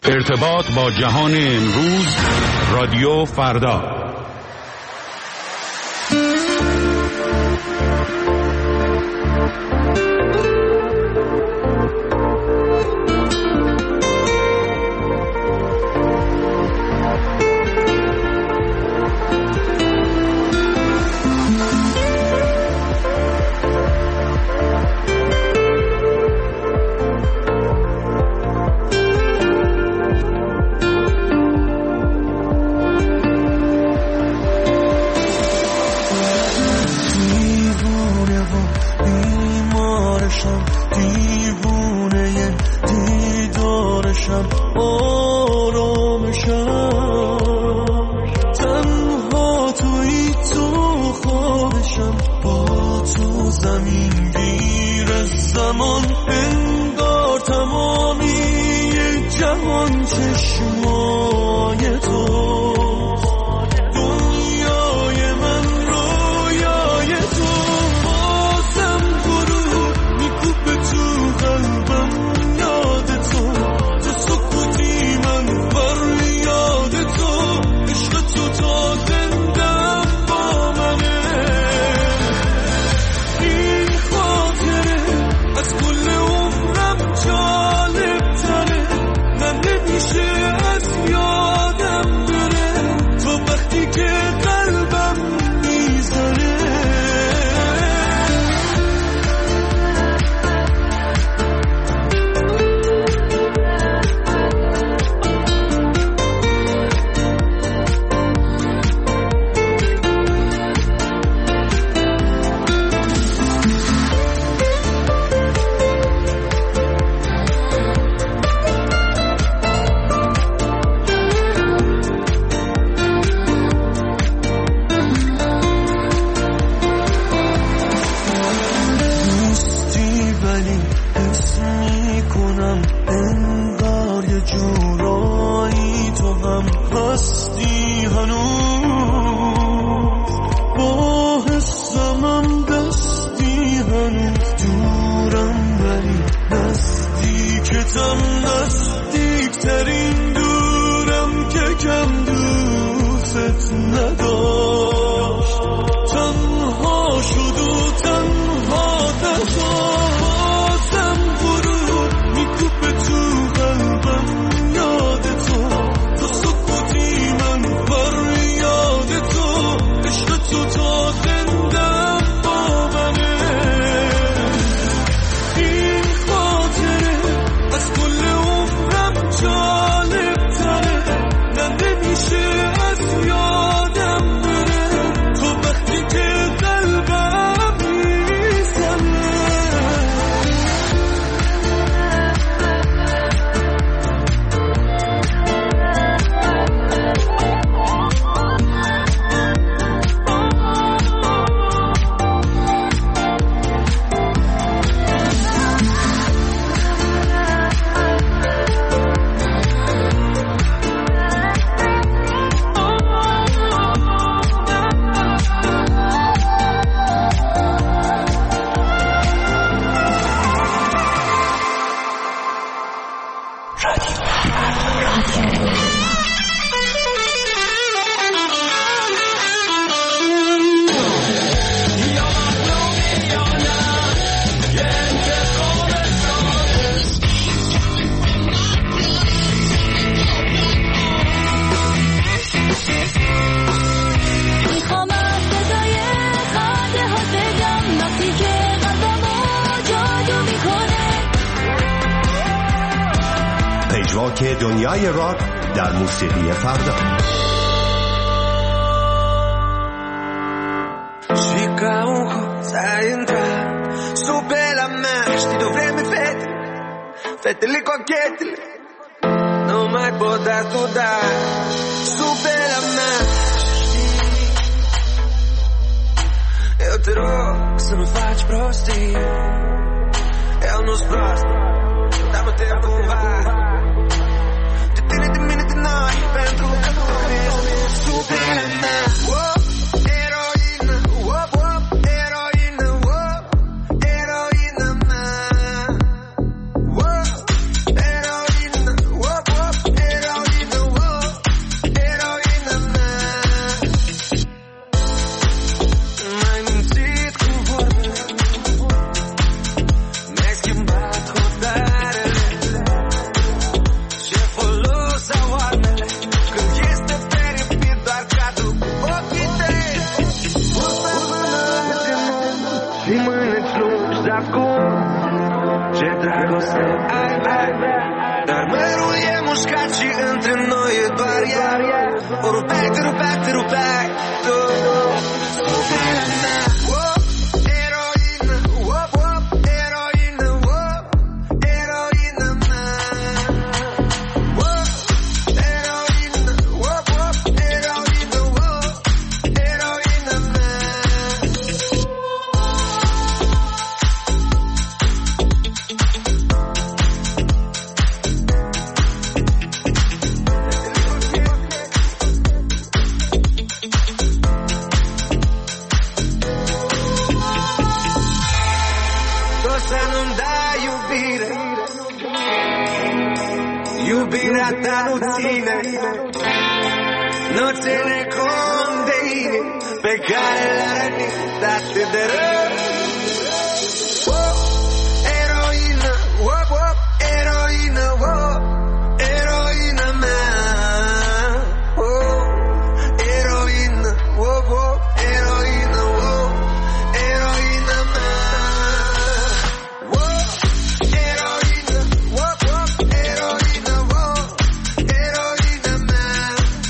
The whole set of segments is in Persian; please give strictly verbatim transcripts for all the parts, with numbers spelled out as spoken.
ارتباط با جهان امروز، رادیو فردا. که دنیای راک در موسیقی فردا. Fica un cosa a entrare su per la marcia, ti dovremmo fettere, fettere con chiettere, non mai potuto dare su per la marcia. Eu te rog să nu faci prostii, eu nu-s prost, dă-mă tempo un var. Tine de mine de noi, pentru că tu ești super mea. Wow, eroină, wow, wow, eroină, wow, eroină mea. Wow, eroină, wow, wow, Sono scacci entre noi e barriere. O rubete, rubete, rubete. Non te ne condeini, peccare la ranita te darà. Eroina, wop wop, eroina, wop, eroina man. Oh, eroina, wop wop, eroina, wop, eroina man. Wop, eroina, wop wop, eroina, wop, eroina man.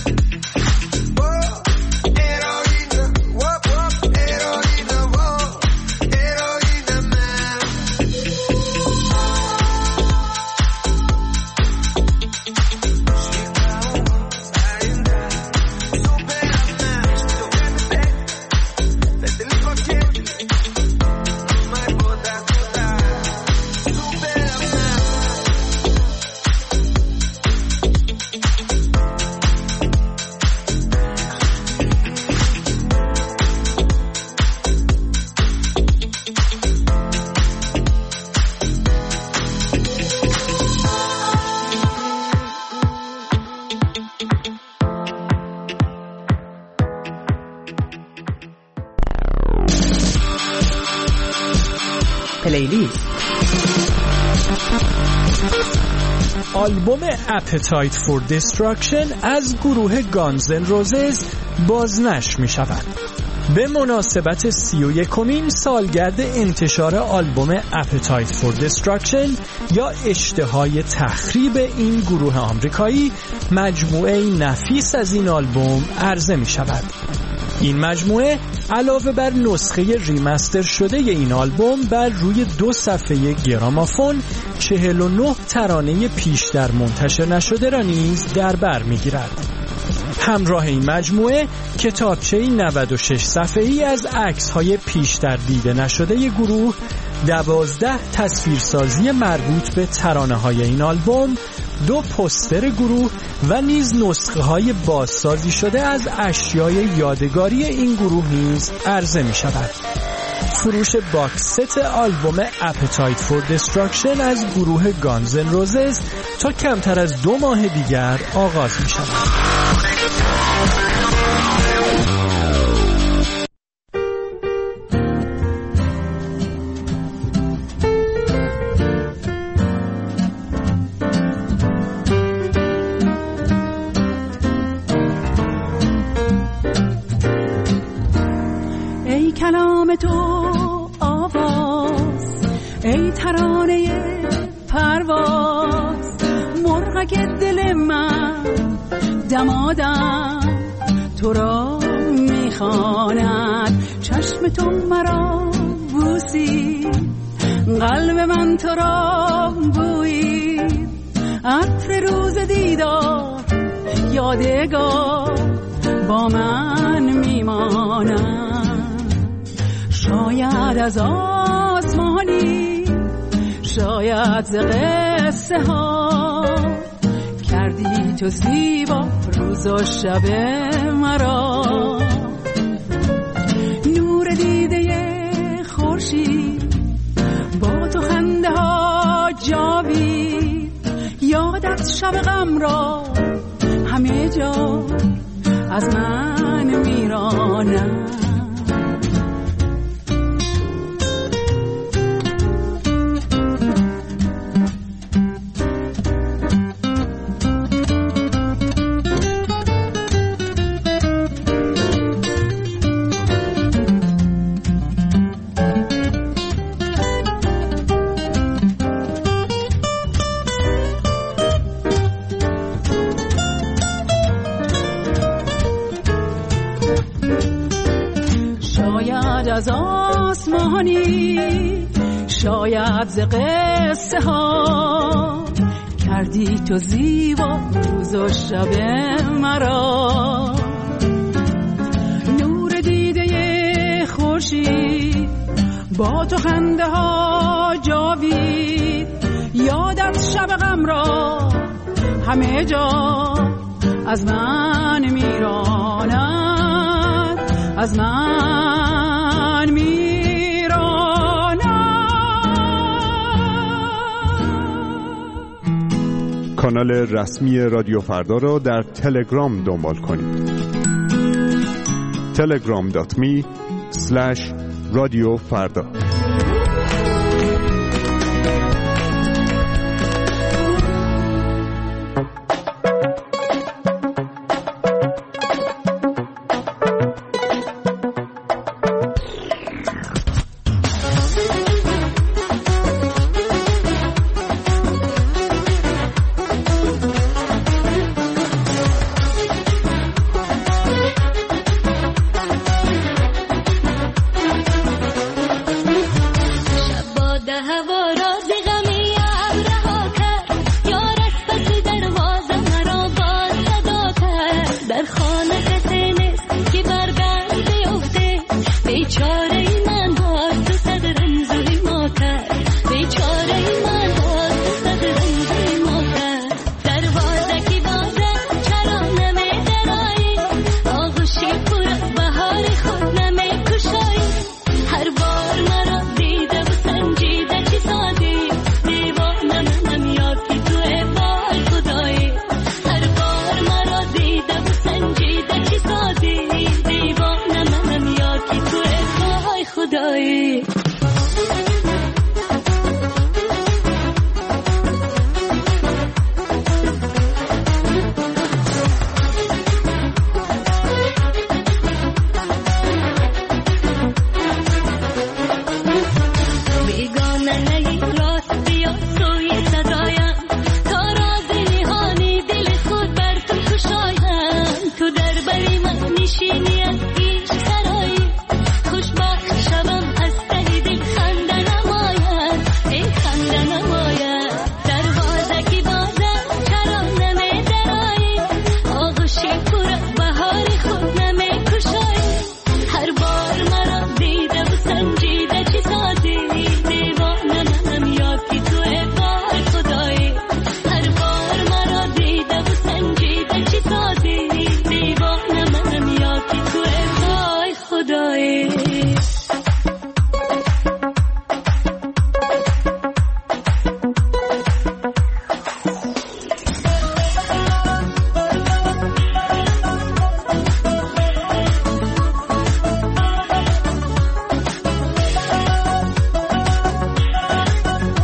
پلیلیست. آلبوم Appetite for Destruction از گروه گانز اند روزز بازنشر می شود. به مناسبت سی و یکمین سالگرد انتشار آلبوم Appetite for Destruction یا اشتهای تخریب این گروه آمریکایی، مجموعه نفیس از این آلبوم عرضه می شود. این مجموعه علاوه بر نسخه ریمستر شده این آلبوم بر روی دو صفحه گرامافون چهل و نه ترانه پیش در منتشر نشده را نیز در بر می‌گیرد. همراه این مجموعه کتابچه‌ای نود و شش صفحه‌ای از عکس‌های پیش در دیده نشده گروه، دوازده تصویرسازی مربوط به ترانه‌های این آلبوم، دو پوستر گروه و نیز نسخه‌های بازسازی شده از اشیای یادگاری این گروه نیز عرضه می‌شود. فروش باکس ست آلبوم Appetite for Destruction از گروه گانز اند روزز تا کمتر از دو ماه دیگر آغاز می‌شود. کلام تو آواز، ای ترانه پرواز، مرغک دل من دمادم تو را میخواند. چشم تو مرا بوسی، قلب من تو را بویید. عطر روز دیدار یادگار با من میماند. شاید از آسمانی، شاید ز قصه ها، کردی تو زیبا روز و شب مرا. نور دیده خورشید با تو خنده ها جاوید. یادت شب غم را همه جا از من میرانم. از آسمانی، شاید ز قصه ها کردی تو زیبا روز و شب مرا. نور دیده خورشید با تو خنده ها جاوید، یادت شب غم را همه جا از من میراند، از من میراند. کانال رسمی رادیو فردا را در تلگرام دنبال کنید. تلگرام دات می اسلش رادیو فردا.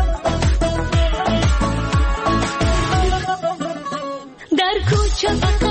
در کوچه